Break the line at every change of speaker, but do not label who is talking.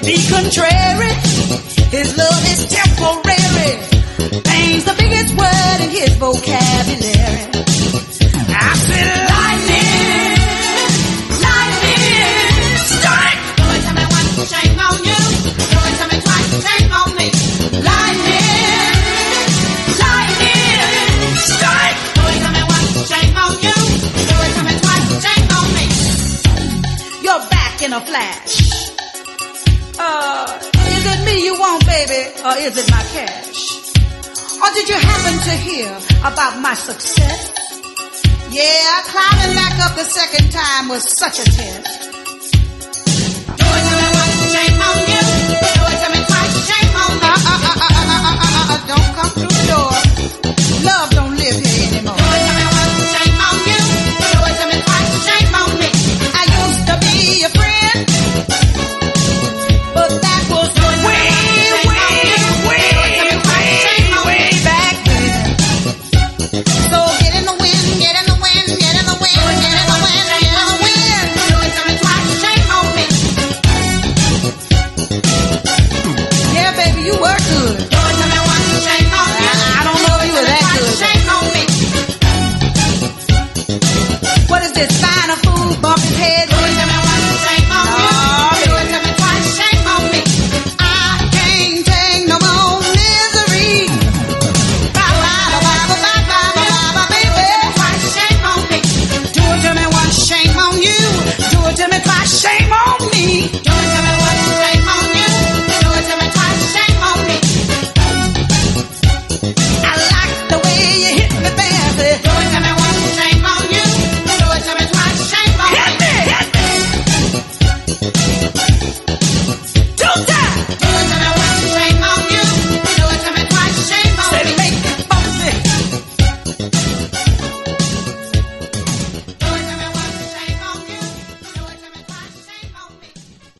Be contrary, his love is temporary. Pain's the biggest word in his vocabulary. I said lightning, lightning, strike. Do it to me once, shame on you. Do it to me twice, shame on me. Lightning, lightning, strike. Do it to me once, shame on you. Do it to me twice, shame on me. You're back in a flash. Is it me you want, baby, or is it my cash? Or did you happen to hear about my success? Yeah, climbing back up the second time was such a test. Do it to me once, shame on you. Do it to me twice, shame on me. Don't come through the door. Love don't live here anymore. Do it to me once, shame on you. Do it to me twice, shame on me. I used to be your friend, but that was way back then. So get in the wind, get in the wind, get in the wind, get in the wind, get in the wind. Do it to me twice, shame on me. Yeah, baby, you were good. Do it to me once, shame on me. I don't know if you were that good. Shame on me. What is this? Finer food, bump his head.